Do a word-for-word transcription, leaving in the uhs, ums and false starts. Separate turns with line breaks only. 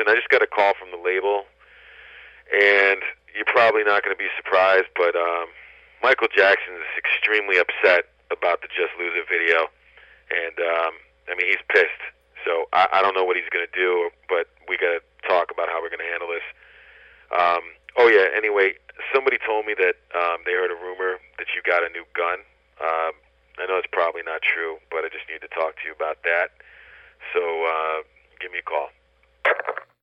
I just got a call from the label, and you're probably not going to be surprised, but um, Michael Jackson is extremely upset about the Just Lose It video, and um, I mean, he's pissed. So I, I don't know what he's going to do, but we got to talk about how we're going to handle this. Um, oh yeah. Anyway, somebody told me that um, they heard a rumor that you got a new gun. Um, I know it's probably not true, but I just need to talk to you about that. So uh, give me a call.